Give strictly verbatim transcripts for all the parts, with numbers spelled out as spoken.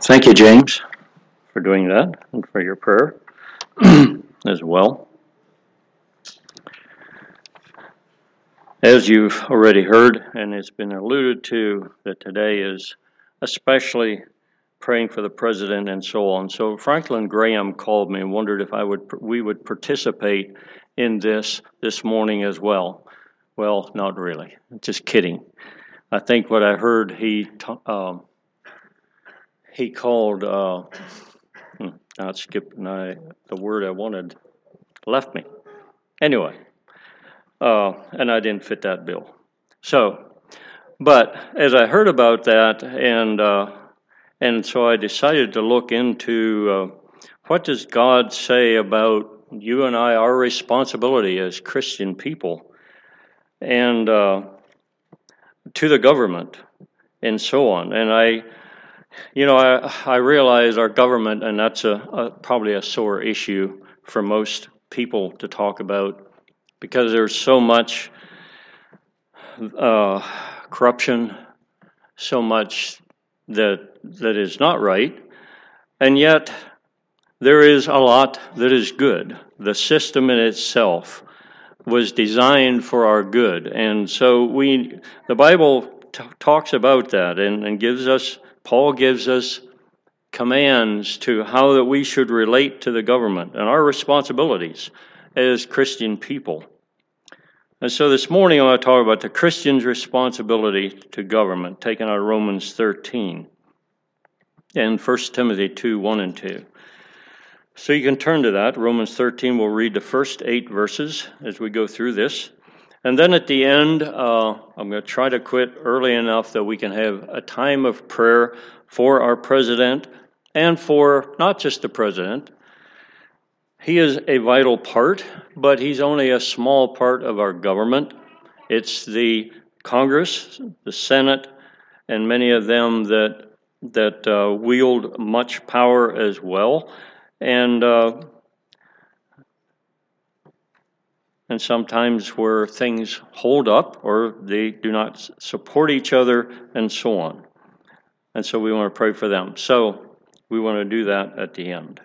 Thank you, James, for doing that and for your prayer as well. As you've already heard, and it's been alluded to, that today is especially praying for the president and so on. So Franklin Graham called me and wondered if I would we would participate in this this morning as well. Well, not really. Just kidding. I think what I heard he um, he called uh, not skip. I, the word I wanted left me. Anyway. Uh, and I didn't fit that bill. So, but as I heard about that, and uh, and so I decided to look into uh, what does God say about you and I, our responsibility as Christian people, and uh, to the government, and so on. And I, you know, I, I realize our government, and that's a, a probably a sore issue for most people to talk about, because there's so much uh, corruption, so much that that is not right, and yet there is a lot that is good. The system in itself was designed for our good, and so we, the Bible t- talks about that and, and gives us, Paul gives us commands to how that we should relate to the government and our responsibilities as Christian people. And so this morning I want to talk about the Christian's responsibility to government, taken out of Romans thirteen and First Timothy two, one and two. So you can turn to that. Romans thirteen, we'll read the first eight verses as we go through this. And then at the end, uh, I'm going to try to quit early enough that we can have a time of prayer for our president and for not just the president. He is a vital part, but he's only a small part of our government. It's the Congress, the Senate, and many of them that that uh, wield much power as well, and uh, and sometimes where things hold up or they do not support each other, and so on. And so we want to pray for them. So we want to do that at the end.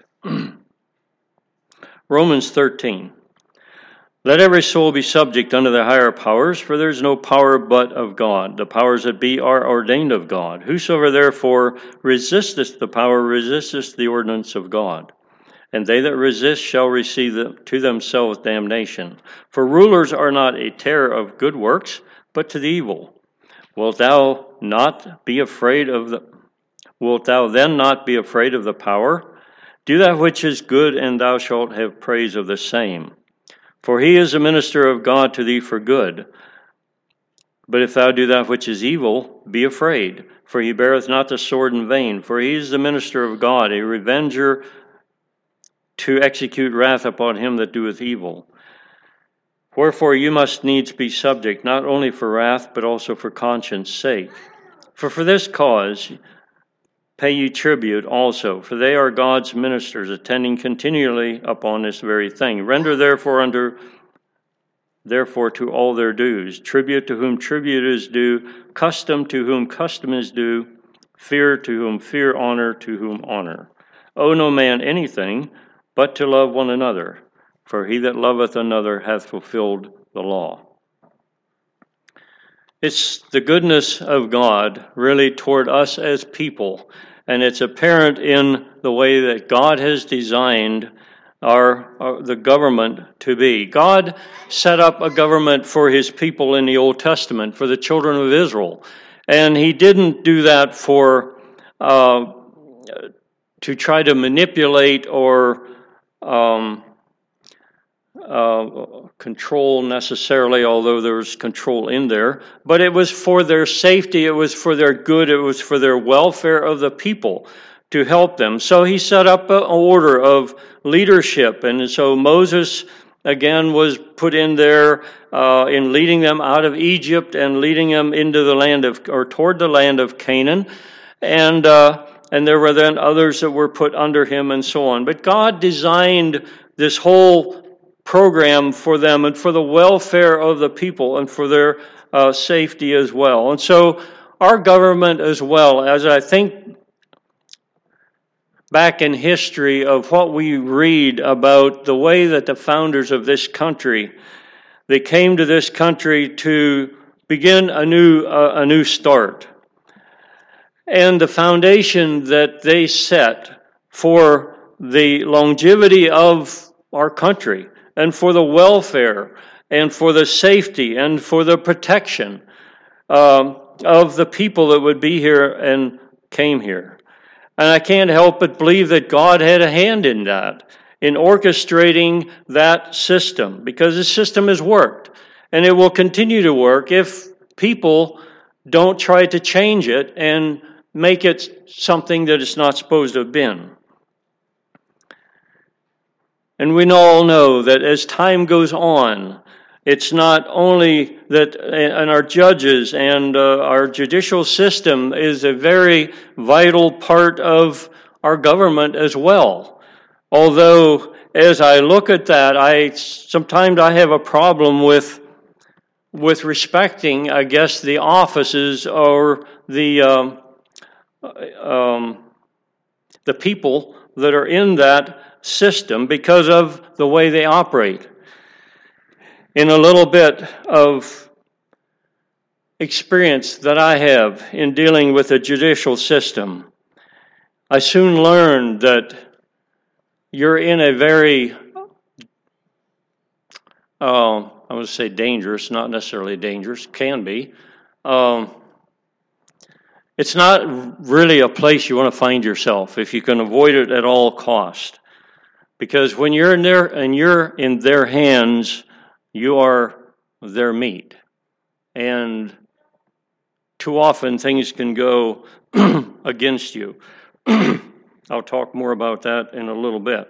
Romans thirteen. Let every soul be subject unto the higher powers, for there is no power but of God. The powers that be are ordained of God. Whosoever therefore resisteth the power resisteth the ordinance of God. And they that resist shall receive to themselves damnation. For rulers are not a terror of good works, but to the evil. Wilt thou not be afraid of the wilt thou then not be afraid of the power? Do that which is good, and thou shalt have praise of the same. For he is a minister of God to thee for good. But if thou do that which is evil, be afraid, for he beareth not the sword in vain. For he is the minister of God, a revenger to execute wrath upon him that doeth evil. Wherefore you must needs be subject, not only for wrath, but also for conscience sake. For for this cause pay ye tribute also, for they are God's ministers, attending continually upon this very thing. Render therefore unto therefore to all their dues, tribute to whom tribute is due, custom to whom custom is due, fear to whom fear, honor to whom honor. Owe no man anything but to love one another, for he that loveth another hath fulfilled the law. It's the goodness of God really toward us as people, and it's apparent in the way that God has designed our, our the government to be. God set up a government for his people in the Old Testament, for the children of Israel, and he didn't do that for uh, to try to manipulate or um, Uh, control necessarily, although there was control in there, but it was for their safety, it was for their good, it was for their welfare of the people to help them. So he set up an order of leadership, and so Moses again was put in there uh, in leading them out of Egypt and leading them into the land of, or toward the land of Canaan, and uh, and there were then others that were put under him and so on. But God designed this whole program for them and for the welfare of the people and for their uh, safety as well. And so our government as well, as I think back in history of what we read about the way that the founders of this country, they came to this country to begin a new uh, a new start. And the foundation that they set for the longevity of our country and for the welfare and for the safety and for the protection um, of the people that would be here and came here. And I can't help but believe that God had a hand in that, in orchestrating that system, because the system has worked, and it will continue to work if people don't try to change it and make it something that it's not supposed to have been. And we all know that as time goes on, it's not only that, and our judges and uh, our judicial system is a very vital part of our government as well. Although, as I look at that, I sometimes I have a problem with with respecting, I guess, the offices or the um, um, the people that are in that system because of the way they operate. In a little bit of experience that I have in dealing with the judicial system, I soon learned that you're in a very, uh, I would say dangerous, not necessarily dangerous, can be. Um, it's not really a place you want to find yourself if you can avoid it at all cost. Because when you're in their, and you're in their hands, you are their meat. And too often things can go against you. I'll talk more about that in a little bit.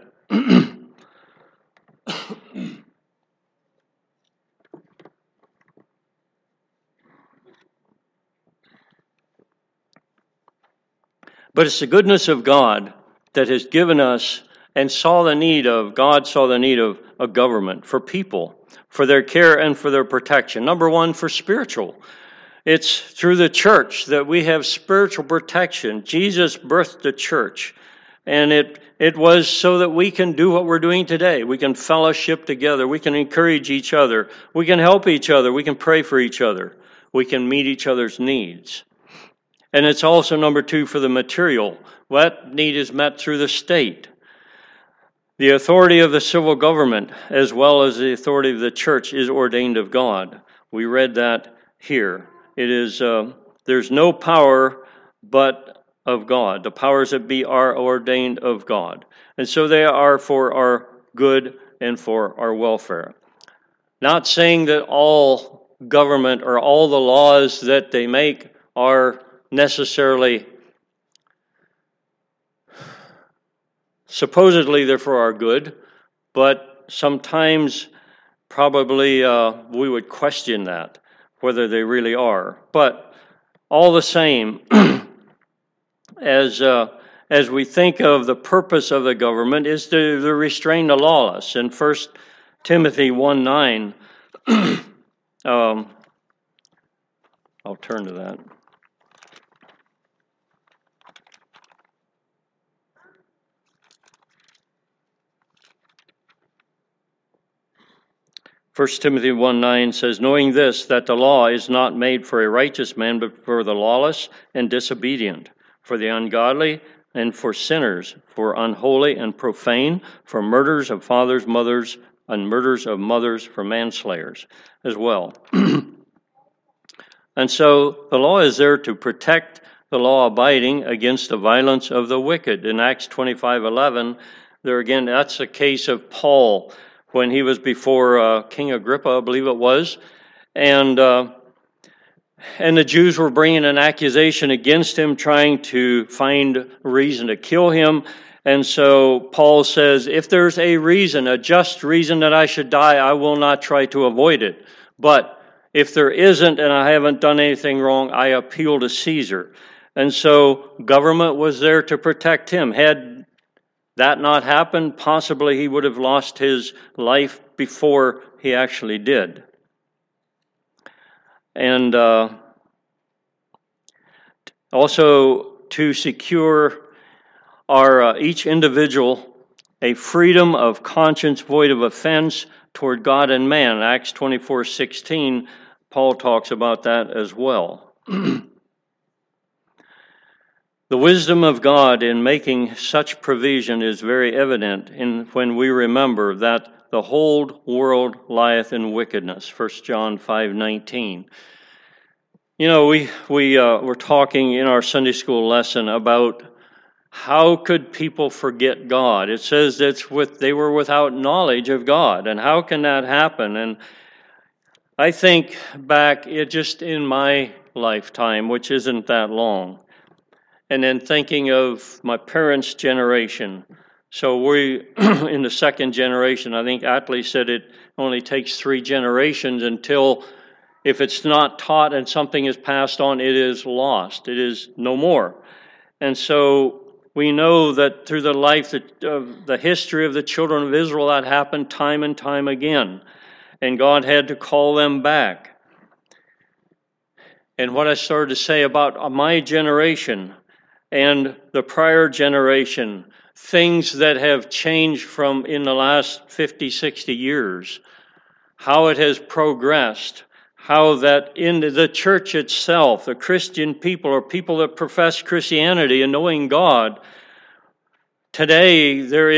But it's the goodness of God that has given us and saw the need of, God saw the need of a government for people, for their care and for their protection. Number one, for spiritual. It's through the church that we have spiritual protection. Jesus birthed the church, and it it was so that we can do what we're doing today. We can fellowship together. We can encourage each other. We can help each other. We can pray for each other. We can meet each other's needs. And it's also, number two, for the material. That need is met through the state. The authority of the civil government, as well as the authority of the church, is ordained of God. We read that here. It is, uh, there's no power but of God. The powers that be are ordained of God. And so they are for our good and for our welfare. Not saying that all government or all the laws that they make are necessarily, supposedly they're for our good, but sometimes probably uh, we would question that, whether they really are. But all the same, as uh, as we think of the purpose of the government is to, to restrain the lawless. In First Timothy one nine, um, I'll turn to that. First Timothy one nine says, knowing this, that the law is not made for a righteous man, but for the lawless and disobedient, for the ungodly and for sinners, for unholy and profane, for murderers of fathers, mothers, and murders of mothers, for manslayers as well. And so the law is there to protect the law-abiding against the violence of the wicked. In Acts twenty-five eleven, there again, that's a case of Paul when he was before uh, King Agrippa, I believe it was, and uh, and the Jews were bringing an accusation against him, trying to find a reason to kill him. And so Paul says, if there's a reason, a just reason that I should die, I will not try to avoid it. But if there isn't and I haven't done anything wrong, I appeal to Caesar. And so government was there to protect him. Had that not happened, possibly he would have lost his life before he actually did. And uh, also to secure are uh, each individual a freedom of conscience void of offense toward God and man. Acts twenty-four sixteen, Paul talks about that as well. The wisdom of God in making such provision is very evident in when we remember that the whole world lieth in wickedness, First John five nineteen. You know, we, we uh, were talking in our Sunday school lesson about how could people forget God? It says that with, they were without knowledge of God, and how can that happen? And I think back it just in my lifetime, which isn't that long, and then thinking of my parents' generation. So we, in the second generation, I think Attlee said it only takes three generations until, if it's not taught and something is passed on, it is lost. It is no more. And so we know that through the life, that, uh, the history of the children of Israel, that happened time and time again. And God had to call them back. And what I started to say about my generation and the prior generation, things that have changed from in the last fifty, sixty years, how it has progressed, how that in the church itself, the Christian people or people that profess Christianity and knowing God, today there